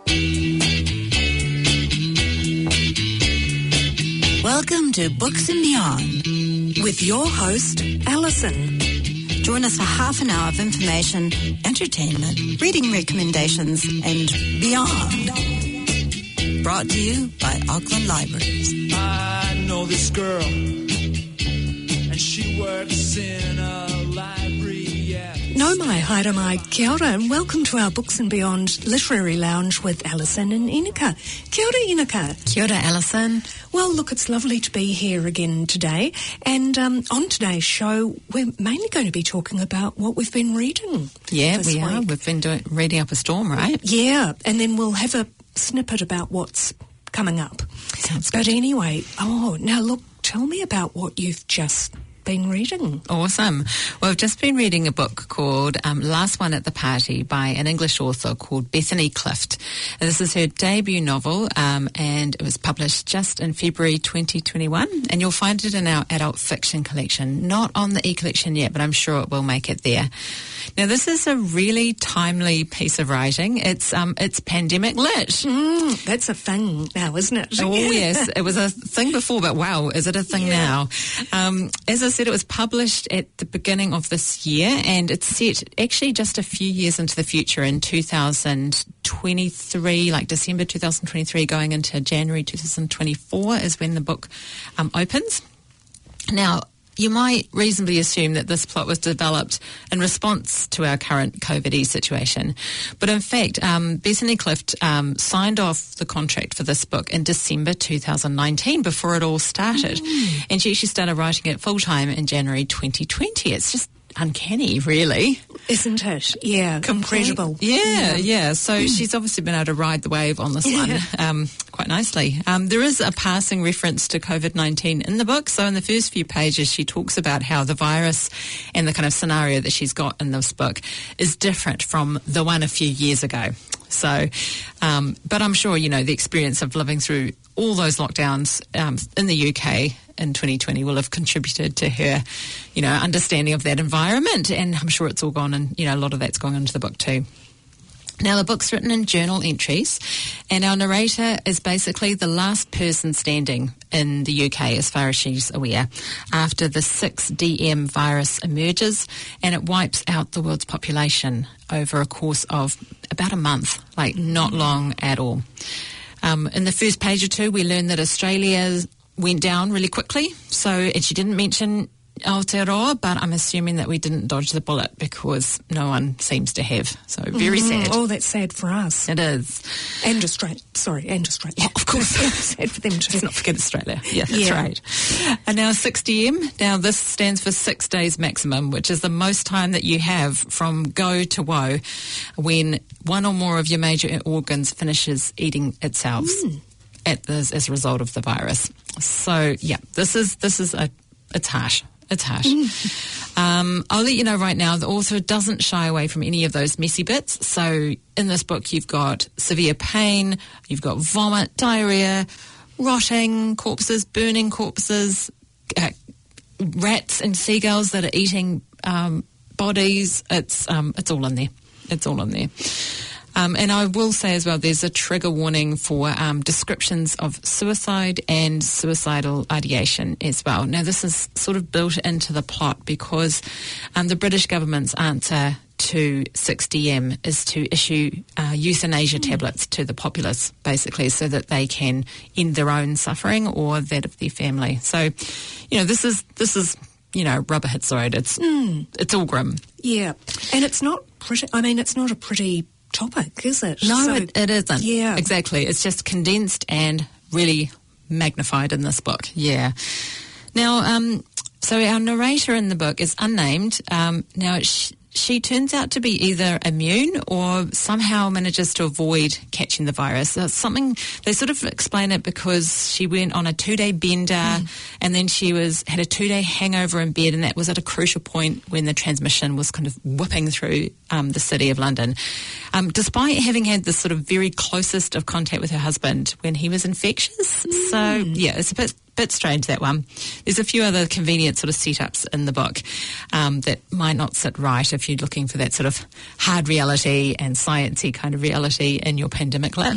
Welcome to Books and Beyond with your host, Alison. Join us for half an hour of information, entertainment, reading recommendations, and beyond. Brought to you by Auckland Libraries. I know this girl, and she works in a library, yeah. No mai, haere mai, kia ora, and welcome to our Books and Beyond Literary Lounge with Alison and Inika. Kia ora, Inika. Kia ora, Alison. Well, look, it's lovely to be here again today. And on today's show, we're mainly going to be talking about what we've been reading. Yeah, we are. We've been reading up a storm, right? Yeah, and then we'll have a snippet about what's coming up. Sounds good. But anyway, now look, tell me about what you've just been reading. Awesome. Well, I've just been reading a book called Last One at the Party by an English author called Bethany Clift. And this is her debut novel, and it was published just in February 2021. And you'll find it in our adult fiction collection. Not on the e-collection yet, but I'm sure it will make it there. Now, this is a really timely piece of writing. It's pandemic lit. That's a thing now, isn't it? Oh, yes. It was a thing before, but wow, is it a thing now? As I said, it was published at the beginning of this year, and it's set actually just a few years into the future in 2023, like December 2023 going into January 2024 is when the book opens. Now, you might reasonably assume that this plot was developed in response to our current COVID situation. But in fact, Bethany Clift signed off the contract for this book in December 2019 before it all started. And she actually started writing it full-time in January 2020. It's just uncanny, really. Isn't it? Yeah, incredible. Yeah. So she's obviously been able to ride the wave on this one quite nicely. There is a passing reference to COVID-19 in the book. So in the first few pages, she talks about how the virus and the kind of scenario that she's got in this book is different from the one a few years ago. So, but I'm sure, the experience of living through all those lockdowns in the UK in 2020 will have contributed to her, understanding of that environment. And I'm sure it's all gone, and, a lot of that's gone into the book too. Now, the book's written in journal entries, and our narrator is basically the last person standing in the UK, as far as she's aware, after the 6DM virus emerges, and it wipes out the world's population over a course of about a month, like not long at all. In the first page or two, we learn that Australia went down really quickly, and she didn't mention Aotearoa, but I'm assuming that we didn't dodge the bullet because no one seems to have. So very sad. Oh, that's sad for us. It is. And Australia. Oh, of course. Sad for them too. Let's not forget Australia. Yeah, that's right. And now 6DM. Now this stands for 6 days maximum, which is the most time that you have from go to woe when one or more of your major organs finishes eating itself as a result of the virus. So, yeah, this is it's harsh. It's harsh. I'll let you know right now, the author doesn't shy away from any of those messy bits. So in this book, you've got severe pain, you've got vomit, diarrhea, rotting corpses, burning corpses, rats and seagulls that are eating bodies. It's all in there. It's all in there. And I will say as well, there's a trigger warning for descriptions of suicide and suicidal ideation as well. Now, this is sort of built into the plot because the British government's answer to 6DM is to issue euthanasia tablets to the populace, basically, so that they can end their own suffering or that of their family. So, this is rubber hits the road. It's all grim. Yeah, and it's not pretty. I mean, it's not a pretty topic, is it? No, it isn't. Yeah. Exactly. It's just condensed and really magnified in this book. Yeah. Now, so our narrator in the book is unnamed. Now, she turns out to be either immune or somehow manages to avoid catching the virus. It's something, they sort of explain it because she went on a 2-day bender and then she had a 2-day hangover in bed, and that was at a crucial point when the transmission was kind of whipping through the city of London. Despite having had this sort of very closest of contact with her husband when he was infectious. So, yeah, it's a bit bit strange, that one. There's a few other convenient sort of setups in the book that might not sit right if you're looking for that sort of hard reality and sciencey kind of reality in your pandemic lit.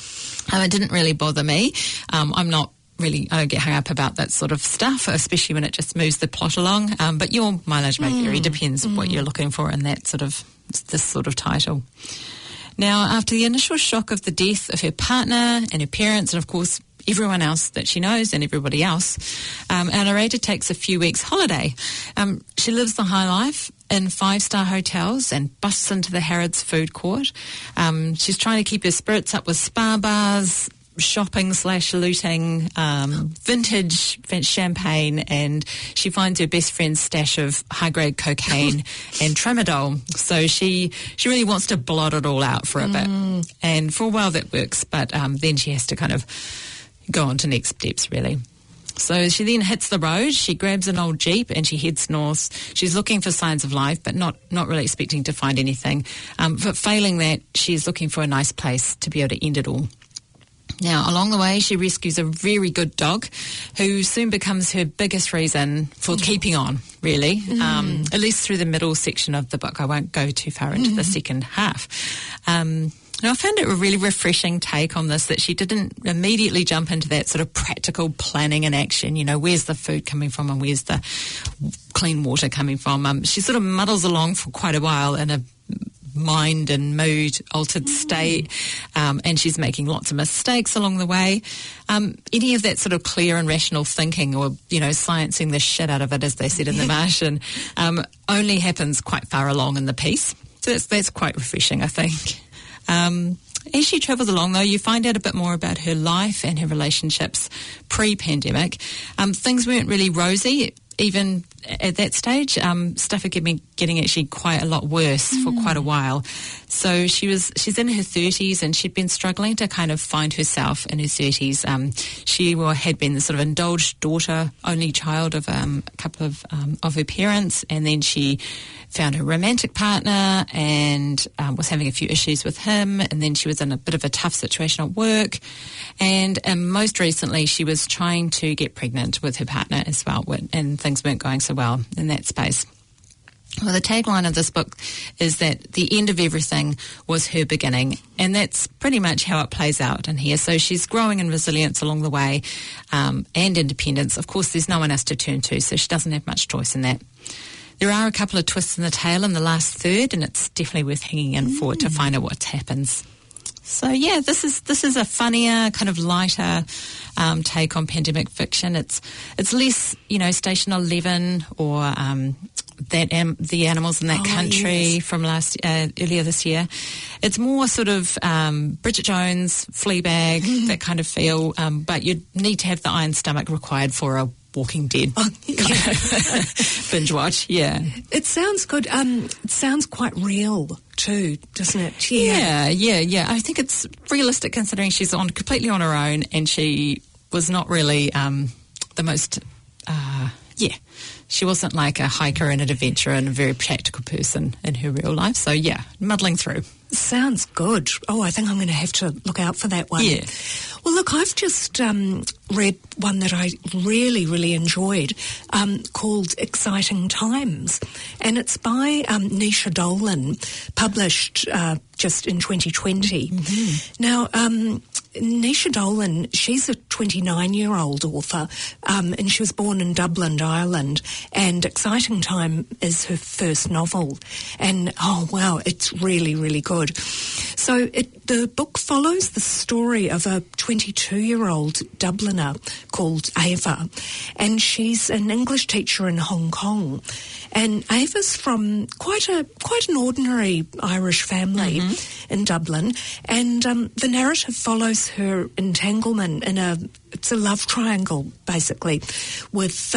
It didn't really bother me. I don't get hung up about that sort of stuff, especially when it just moves the plot along. But your mileage may vary, depends what you're looking for in that this sort of title. Now, after the initial shock of the death of her partner and her parents, and of course everyone else that she knows and everybody else, our narrator takes a few weeks holiday. She lives the high life in 5-star hotels and busts into the Harrods food court. She's trying to keep her spirits up with spa bars, shopping/looting, vintage champagne, and she finds her best friend's stash of high-grade cocaine and tramadol. So she really wants to blot it all out for a bit. And for a while that works, but then she has to kind of go on to next steps, really. So she then hits the road, she grabs an old Jeep and she heads north. She's looking for signs of life, but not really expecting to find anything. But failing that, she's looking for a nice place to be able to end it all. Now, along the way, she rescues a very good dog who soon becomes her biggest reason for keeping on, really, at least through the middle section of the book. I won't go too far into the second half. Now, I found it a really refreshing take on this, that she didn't immediately jump into that sort of practical planning and action. You know, where's the food coming from and where's the clean water coming from? She sort of muddles along for quite a while in a mind and mood altered state, and she's making lots of mistakes along the way. Any of that sort of clear and rational thinking, or sciencing the shit out of it, as they said in The Martian, only happens quite far along in the piece. So that's quite refreshing, I think. As she travels along, though, you find out a bit more about her life and her relationships pre-pandemic. Things weren't really rosy. Even at that stage, stuff had been getting actually quite a lot worse for quite a while. So she's in her 30s, and she'd been struggling to kind of find herself in her 30s. She had been the sort of indulged daughter, only child of a couple of her parents, and then she found her romantic partner and was having a few issues with him, and then she was in a bit of a tough situation at work, and most recently she was trying to get pregnant with her partner as well, and things weren't going so well in that space. Well, the tagline of this book is that the end of everything was her beginning, and that's pretty much how it plays out in here. So she's growing in resilience along the way, and independence. Of course, there's no one else to turn to, so she doesn't have much choice in that. There are a couple of twists in the tale in the last third, and it's definitely worth hanging in for to find out what happens. So yeah, this is a funnier, kind of lighter take on pandemic fiction. It's less, Station 11 or the animals in that country from earlier this year. It's more sort of Bridget Jones, Fleabag, that kind of feel. But you need to have the iron stomach required for a Walking Dead binge watch. Yeah, it sounds good. It sounds quite real too, doesn't it? Yeah. I think it's realistic considering she's completely on her own, and she was not really the most. She wasn't like a hiker and an adventurer and a very practical person in her real life. So yeah, muddling through. Sounds good. Oh, I think I'm going to have to look out for that one. Yeah. Well, look, I've just read one that I really, really enjoyed called Exciting Times. And it's by Nisha Dolan, published just in 2020. Mm-hmm. Now, Nisha Dolan, she's a 29-year-old author, and she was born in Dublin, Ireland, and Exciting Time is her first novel. And, oh, wow, it's really, really good. So the book follows the story of a 22-year-old Dubliner called Ava, and she's an English teacher in Hong Kong. And Ava's from quite an ordinary Irish family in Dublin, and the narrative follows her entanglement it's a love triangle, basically, with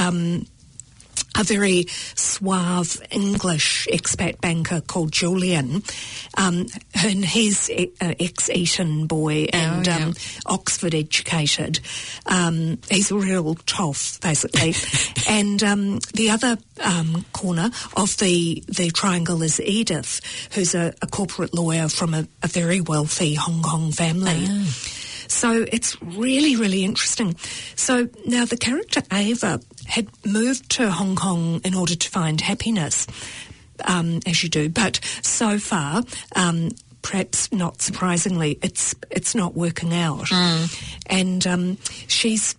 a very suave English expat banker called Julian, and he's an ex-Eton boy and Oxford educated. He's a real toff, basically. And the other corner of the triangle is Edith, who's a corporate lawyer from a very wealthy Hong Kong family. So it's really, really interesting. So now the character Ava had moved to Hong Kong in order to find happiness, as you do, but so far, perhaps not surprisingly, it's not working out. And she's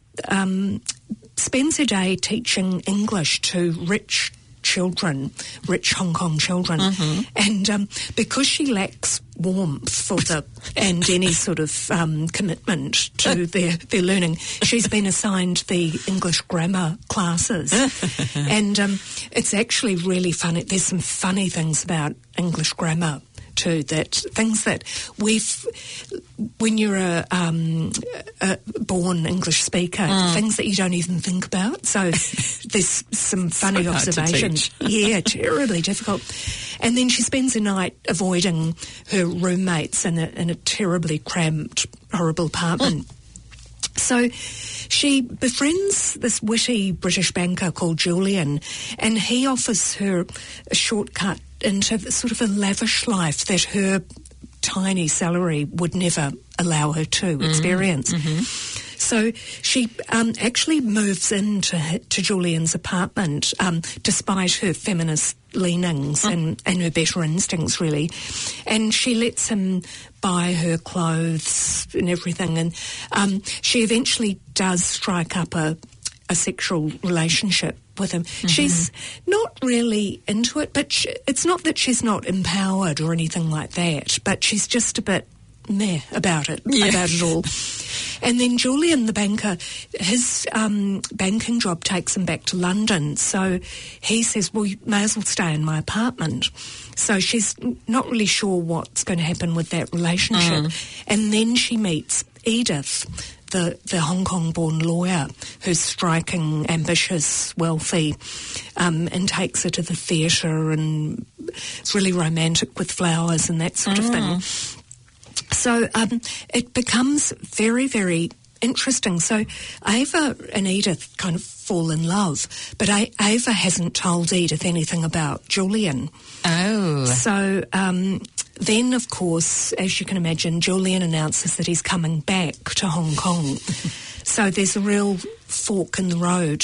spends her day teaching English to rich Hong Kong children, and because she lacks warmth and any sort of commitment to their learning, she's been assigned the English grammar classes, and it's actually really funny. There's some funny things about English grammar too, things that when you're a born English speaker, things that you don't even think about. So there's some funny observations. Yeah, terribly difficult. And then she spends the night avoiding her roommates in a terribly cramped, horrible apartment. So she befriends this witty British banker called Julian, and he offers her a shortcut into sort of a lavish life that her tiny salary would never allow her to experience. So she actually moves into Julian's apartment, despite her feminist leanings and her better instincts, really. And she lets him buy her clothes and everything. And she eventually does strike up a sexual relationship with him. She's not really into it, but it's not that she's not empowered or anything like that, but she's just a bit meh about it all. And then Julian, the banker, his banking job takes him back to London. So he says, well, you may as well stay in my apartment. So she's not really sure what's going to happen with that relationship. And then she meets Edith, the Hong Kong-born lawyer, who's striking, ambitious, wealthy, and takes her to the theatre, and it's really romantic with flowers and that sort of thing. So it becomes very, very interesting. So Ava and Edith kind of fall in love, but Ava hasn't told Edith anything about Julian. Oh. So then, of course, as you can imagine, Julian announces that he's coming back to Hong Kong. So there's a real fork in the road.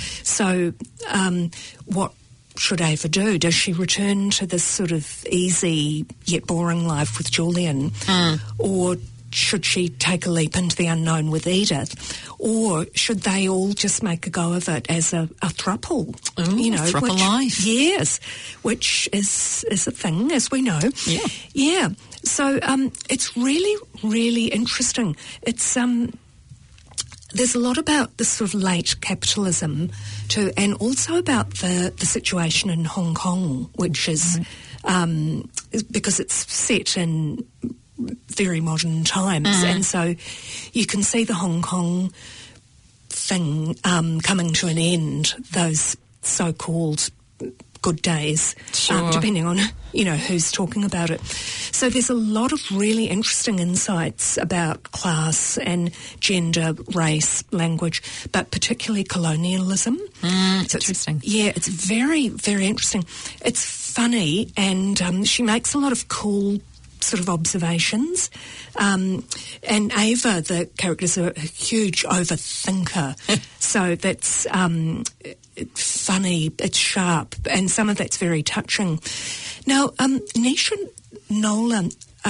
What should Ava do? Does she return to this sort of easy yet boring life with Julian? Or should she take a leap into the unknown with Edith? Or should they all just make a go of it as a throuple? Throuple life. Yes, which is a thing, as we know. Yeah. So it's really, really interesting. It's there's a lot about this sort of late capitalism too, and also about the situation in Hong Kong, which is because it's set in very modern times, and so you can see the Hong Kong thing coming to an end, those so-called good days, depending on who's talking about it. So there's a lot of really interesting insights about class and gender, race, language, but particularly colonialism. So interesting. It's very, very interesting. It's funny, and she makes a lot of cool sort of observations. And Ava, the character, is a huge overthinker. So that's funny, it's sharp, and some of that's very touching. Now, Nisha Nolan,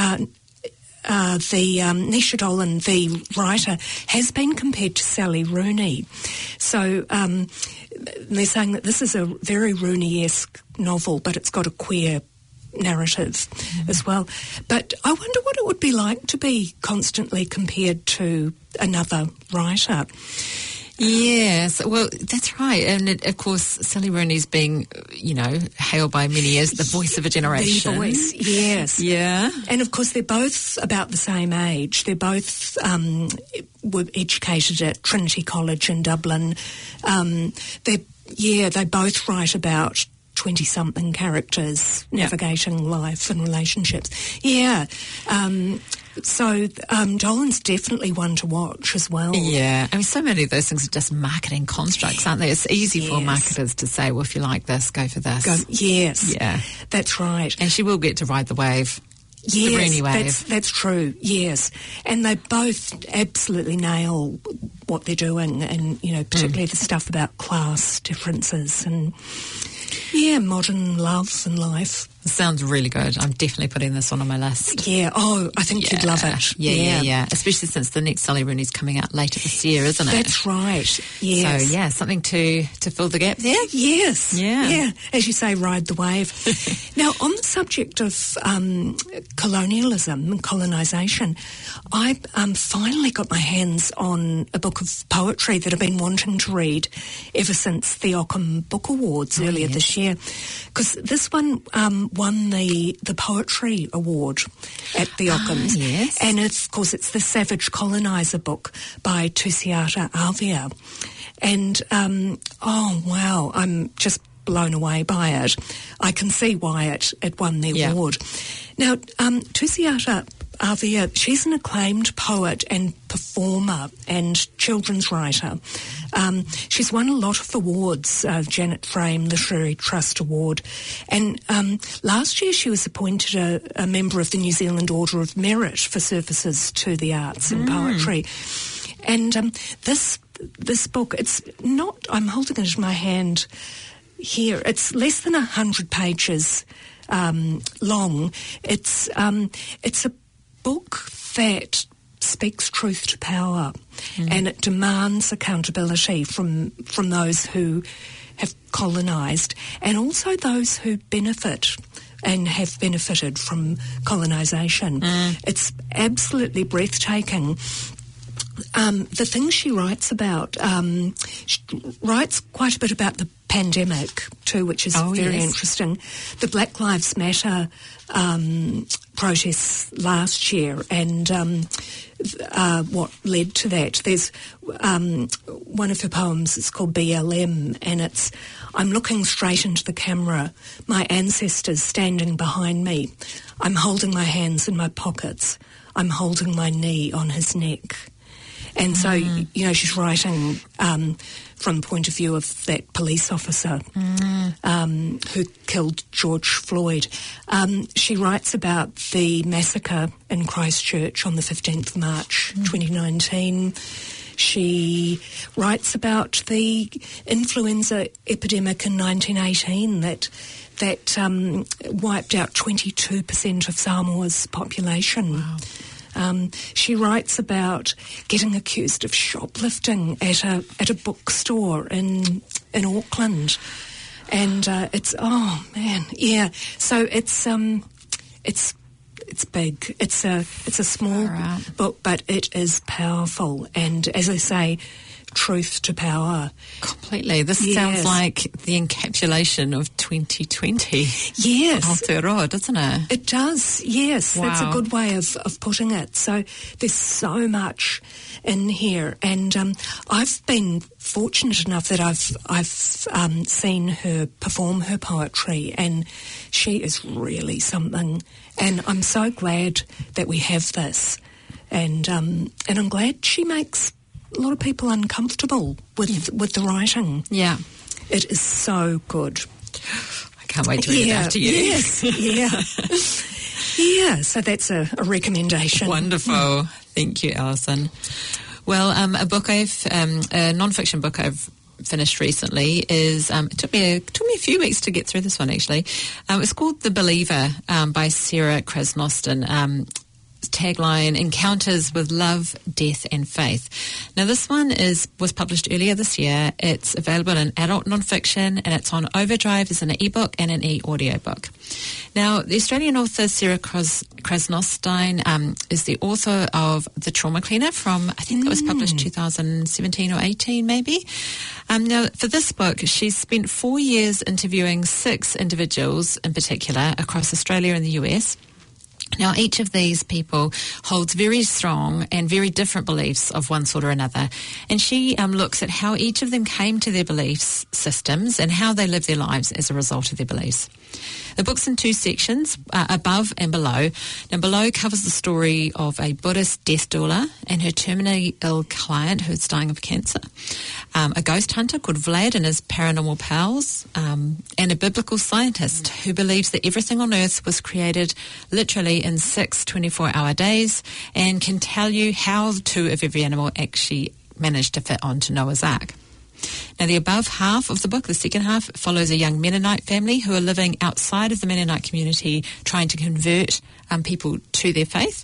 Nisha Dolan, the writer, has been compared to Sally Rooney. So they're saying that this is a very Rooney-esque novel, but it's got a queer narrative as well. But I wonder what it would be like to be constantly compared to another writer. Yes, well, that's right. And of course, Sally Rooney's being, hailed by many as the voice of a generation. The voice, yes. Yeah. And of course, they're both about the same age. They're both were educated at Trinity College in Dublin. They both write about 20-something characters navigating life and relationships. So Dolan's definitely one to watch as well. Yeah. I mean, so many of those things are just marketing constructs, aren't they? It's easy for marketers to say, well, if you like this, go for this. Yes. Yeah. That's right. And she will get to ride the wave. Yes, the Rooney Wave. That's true, yes. And they both absolutely nail what they're doing, and, particularly the stuff about class differences and, modern love and life. It sounds really good. I'm definitely putting this on my list. Yeah. Oh, I think you'd love it. Yeah. Especially since the next Sally Rooney's coming out later this year, isn't it? That's right. Yes. So, something to fill the gap there. Yes. Yeah. As you say, ride the wave. Now, on the subject of colonialism and colonisation, I finally got my hands on a book of poetry that I've been wanting to read ever since the Ockham Book Awards earlier this year, because this one won the Poetry Award at the Ockhams. Yes. And of course it's the Savage Coloniser book by Tusiata Avia. And, I'm just blown away by it. I can see why it won the award. Now, Tusiata Avia, she's an acclaimed poet and performer and children's writer. She's won a lot of awards, Janet Frame Literary Trust Award, and last year she was appointed a member of the New Zealand Order of Merit for services to the arts and poetry. And this book, it's not, I'm holding it in my hand here, it's less than 100 pages long. It's a book that speaks truth to power, and it demands accountability from those who have colonised, and also those who benefit and have benefited from colonisation. It's absolutely breathtaking. The things she writes about, she writes quite a bit about the pandemic too, which is very interesting. The Black Lives Matter protests last year, and what led to that. There's one of her poems, it's called BLM, and it's, I'm looking straight into the camera, my ancestors standing behind me. I'm holding my hands in my pockets. I'm holding my knee on his neck. And so, she's writing from the point of view of that police officer who killed George Floyd. She writes about the massacre in Christchurch on the 15th of March 2019. She writes about the influenza epidemic in 1918 that wiped out 22% of Samoa's population. Wow. She writes about getting accused of shoplifting at a bookstore in Auckland, and it's So it's big. It's a small book, but it is powerful. And as I say, truth to power. Completely. This sounds like the encapsulation of 2020. Yes. Aotearoa, doesn't it? It does, yes. Wow. That's a good way of putting it. So there's so much in here. And I've been fortunate enough that I've seen her perform her poetry, and she is really something. And I'm so glad that we have this. And I'm glad she makes a lot of people uncomfortable with the writing. Yeah. It is so good. I can't wait to read it after you. Yes, yeah, so that's a recommendation. Wonderful. Thank you, Alison. Well, a non-fiction book I've finished recently is, it took me a few weeks to get through this one, actually. It's called The Believer by Sarah Krasnosten. Tagline, Encounters with Love, Death and Faith. Now this one was published earlier this year. It's available in adult non-fiction, and it's on Overdrive as an ebook and an e-audiobook. Now the Australian author Sarah Krasnosten is the author of The Trauma Cleaner from, I think it was published 2017 or 18 maybe. Now for this book she's spent 4 years interviewing 6 individuals in particular across Australia and the US. Now, each of these people holds very strong and very different beliefs of one sort or another, and she looks at how each of them came to their beliefs systems and how they live their lives as a result of their beliefs. The book's in 2 sections, above and below. Now, below covers the story of a Buddhist death doula and her terminally ill client who's dying of cancer, a ghost hunter called Vlad and his paranormal pals, and a biblical scientist who believes that everything on earth was created literally in 6 24-hour days and can tell you how the two of every animal actually managed to fit onto Noah's Ark. Now, the above half of the book, the second half, follows a young Mennonite family who are living outside of the Mennonite community trying to convert people to their faith.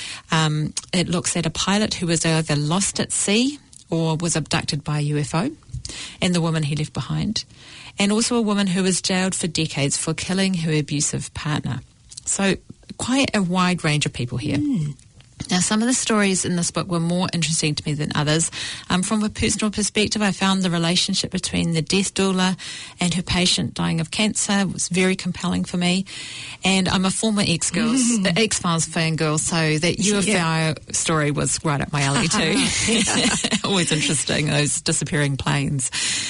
It looks at a pilot who was either lost at sea or was abducted by a UFO, and the woman he left behind, and also a woman who was jailed for decades for killing her abusive partner. So quite a wide range of people here. Now, some of the stories in this book were more interesting to me than others. From a personal perspective, I found the relationship between the death doula and her patient dying of cancer was very compelling for me. And I'm a former X-Files fangirl, so that UFO story was right up my alley too. Always interesting, those disappearing planes.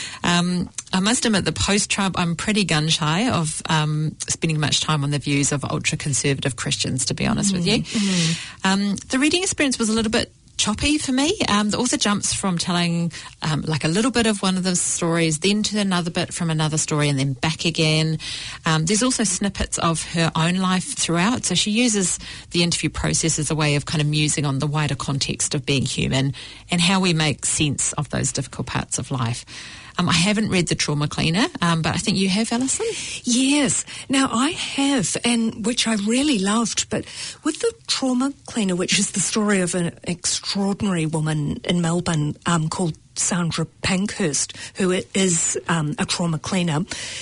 I must admit, the post-Trump, I'm pretty gun-shy of spending much time on the views of ultra-conservative Christians, to be honest with you. The reading experience was a little bit choppy for me. The author jumps from telling like a little bit of one of the stories, then to another bit from another story, and then back again. There's also snippets of her own life throughout, so she uses the interview process as a way of kind of musing on the wider context of being human and how we make sense of those difficult parts of life. I haven't read The Trauma Cleaner, but I think you have, Alison? Yes. Now, I have, and which I really loved, but with The Trauma Cleaner, which is the story of an extraordinary woman in Melbourne called Sandra Pankhurst, who is a trauma cleaner,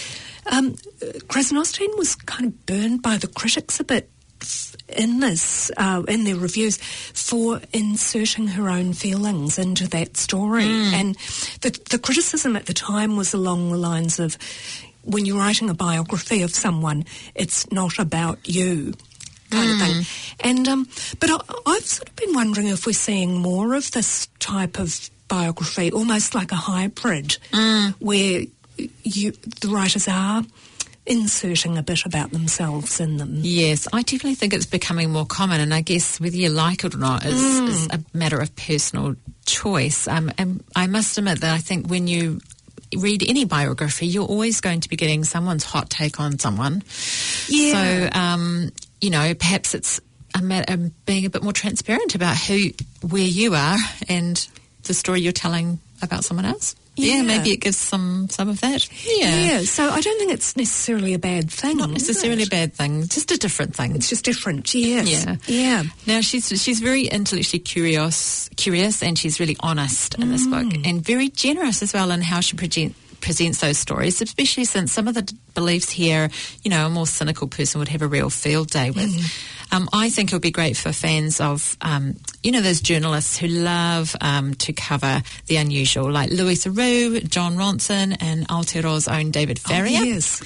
Krasnostein was kind of burned by the critics a bit in this, in their reviews, for inserting her own feelings into that story. And the criticism at the time was along the lines of, when you're writing a biography of someone, it's not about you, kind of thing. And but I've sort of been wondering if we're seeing more of this type of biography, almost like a hybrid, where the writers are inserting a bit about themselves in them. Yes, I definitely think it's becoming more common, and I guess whether you like it or not is a matter of personal choice. And I must admit that I think when you read any biography, you're always going to be getting someone's hot take on someone. Yeah. So, you know, perhaps it's a matter of being a bit more transparent about where you are and the story you're telling about someone else. Yeah, maybe it gives some of that. Yeah, so I don't think it's necessarily a bad thing. Not necessarily a bad thing, just a different thing. It's just different, yes. Yeah. Now, she's very intellectually curious, and she's really honest in this book, and very generous as well in how she presents those stories, especially since some of the beliefs here, you know, a more cynical person would have a real field day with. I think it would be great for fans of, you know, those journalists who love to cover the unusual, like Louis Theroux, John Ronson, and Aotearoa's own David Farrier. Oh, yes.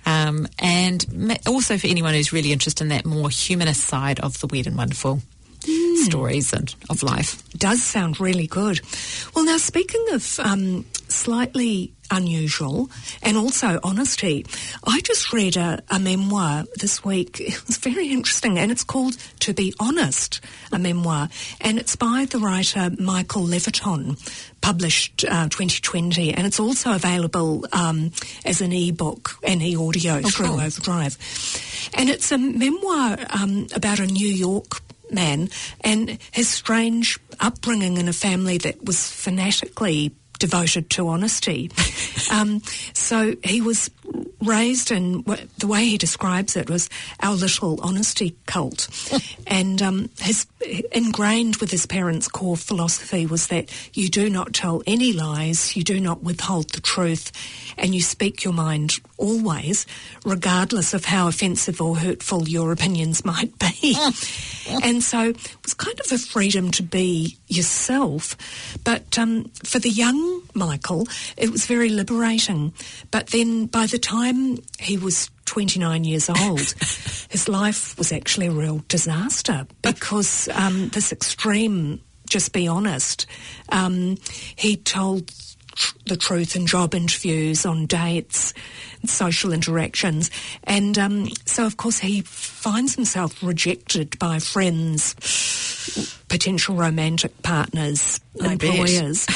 And also for anyone who's really interested in that more humanist side of the weird and wonderful stories and of life. Does sound really good. Well, now, speaking of slightly unusual and also honesty, I just read a memoir this week. It was very interesting, and it's called To Be Honest, a memoir, and it's by the writer Michael Leviton, published 2020, and it's also available as an e-book and e-audio through Overdrive. And it's a memoir about a New York man and his strange upbringing in a family that was fanatically devoted to honesty. So he was raised in, the way he describes it was our little honesty cult. And his ingrained with his parents' core philosophy was that you do not tell any lies, you do not withhold the truth, and you speak your mind always, regardless of how offensive or hurtful your opinions might be. And so it was kind of a freedom to be yourself. But for the young Michael, it was very liberating. But then by the time he was 29 years old, his life was actually a real disaster because this extreme, just be honest, he told the truth in job interviews, on dates, social interactions. And so, of course, he finds himself rejected by friends, potential romantic partners, employers.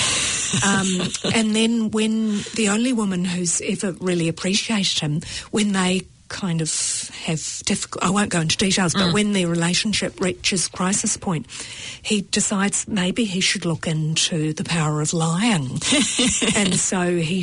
And then when the only woman who's ever really appreciated him, when they kind of have difficult, I won't go into details, but when their relationship reaches crisis point, he decides maybe he should look into the power of lying. And so he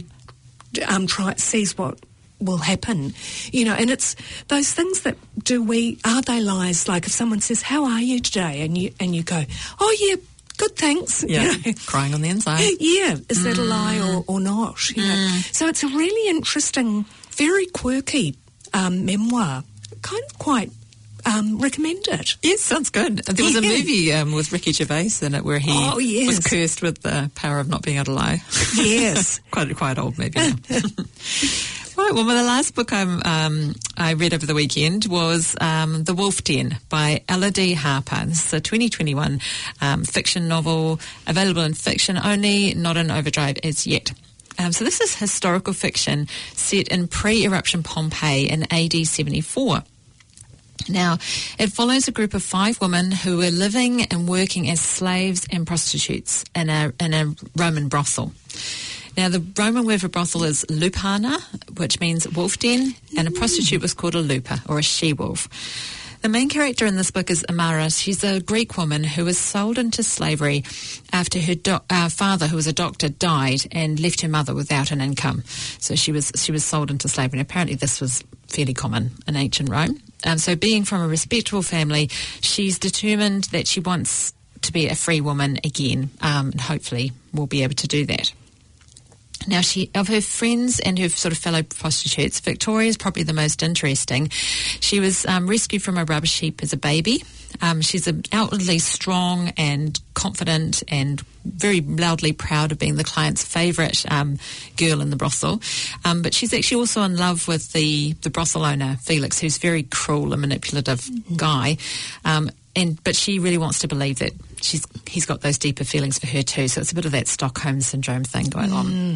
sees what will happen, and it's those things that are they lies? Like if someone says, "How are you today?" and you go, "Oh yeah, good, thanks." Yeah, crying on the inside. Yeah, is that a lie or not? So it's a really interesting, very quirky memoir. Kind of quite recommend it. Yes, sounds good. There was a movie with Ricky Gervais in it where he was cursed with the power of not being able to lie. Yes. quite old movie now. Right, well, the last book I read over the weekend was The Wolf Den by Elodie Harper. This is a 2021 fiction novel, available in fiction only, not in Overdrive as yet. So this is historical fiction set in pre-eruption Pompeii in AD 74. Now, it follows a group of 5 women who were living and working as slaves and prostitutes in a Roman brothel. Now, the Roman word for brothel is lupana, which means wolf den, and a prostitute was called a lupa, or a she-wolf. The main character in this book is Amara. She's a Greek woman who was sold into slavery after her father, who was a doctor, died and left her mother without an income. So she was sold into slavery, and apparently this was fairly common in ancient Rome. So being from a respectable family, she's determined that she wants to be a free woman again, and hopefully will be able to do that. Now, of her friends and her sort of fellow prostitutes, Victoria is probably the most interesting. She was rescued from a rubbish heap as a baby. She's outwardly strong and confident and very loudly proud of being the client's favourite girl in the brothel. But she's actually also in love with the brothel owner, Felix, who's very cruel and manipulative guy. But she really wants to believe that he's got those deeper feelings for her too. So it's a bit of that Stockholm syndrome thing going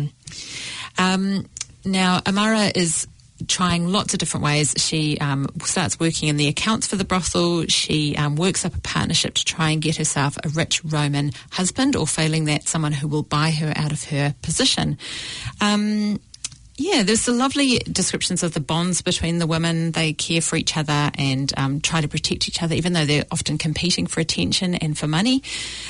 on. Now, Amara is trying lots of different ways. She starts working in the accounts for the brothel. She works up a partnership to try and get herself a rich Roman husband, or failing that, someone who will buy her out of her position. There's some lovely descriptions of the bonds between the women. They care for each other and try to protect each other, even though they're often competing for attention and for money.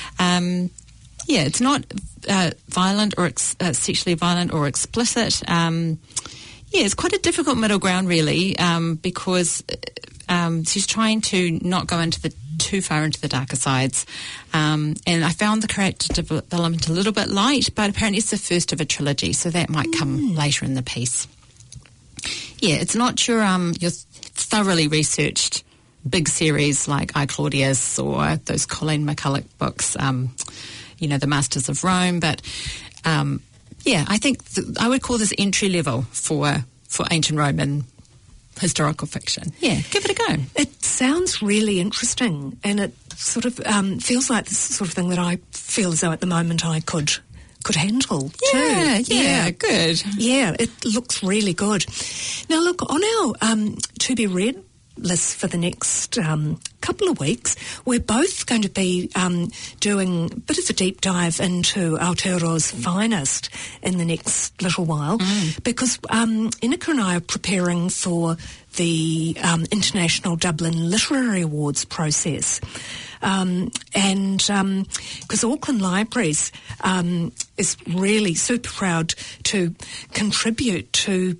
It's not violent or sexually violent or explicit. It's quite a difficult middle ground, really, because she's trying to not go too far into the darker sides. And I found the character development a little bit light, but apparently it's the first of a trilogy, so that might come later in the piece. It's not your thoroughly researched big series like I, Claudius, or those Colleen McCulloch books, The Masters of Rome, but I think I would call this entry level for ancient Roman historical fiction. Give it a go. It sounds really interesting, and it sort of feels like the sort of thing that I feel as though at the moment I could handle too. Good. Yeah, it looks really good. Now look, on our to be read list for the next couple of weeks, we're both going to be doing a bit of a deep dive into Aotearoa's finest in the next little while, because Inika and I are preparing for the International Dublin Literary Awards process. And because Auckland Libraries is really super proud to contribute to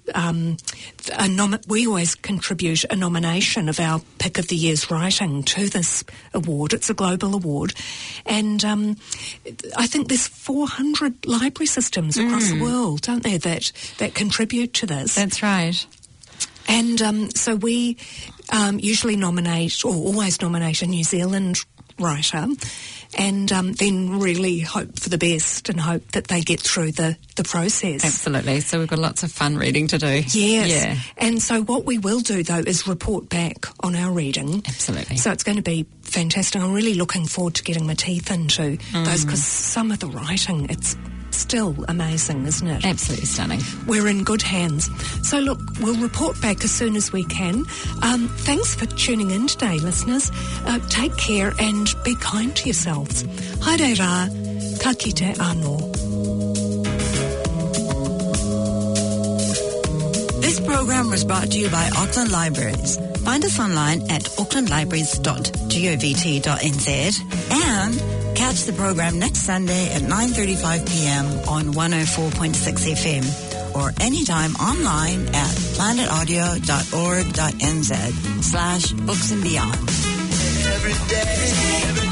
we always contribute a nomination of our pick of the year's writing to this award. It's a global award, and I think there's 400 library systems across the world, don't there, that contribute to this. That's right. And so we usually nominate, or always nominate, a New Zealand writer, and then really hope for the best and hope that they get through the process. Absolutely. So we've got lots of fun reading to do. Yes. Yeah. And so what we will do, though, is report back on our reading. Absolutely. So it's going to be fantastic. I'm really looking forward to getting my teeth into those, because some of the writing, it's still amazing, isn't it? Absolutely stunning. We're in good hands. So look, we'll report back as soon as we can. Thanks for tuning in today, listeners. Take care and be kind to yourselves. Haere rā, ka kite anō. This program was brought to you by Auckland Libraries. Find us online at aucklandlibraries.govt.nz and catch the program next Sunday at 9:35 p.m. on 104.6 FM or anytime online at planetaudio.org.nz/booksandbeyond. Every day.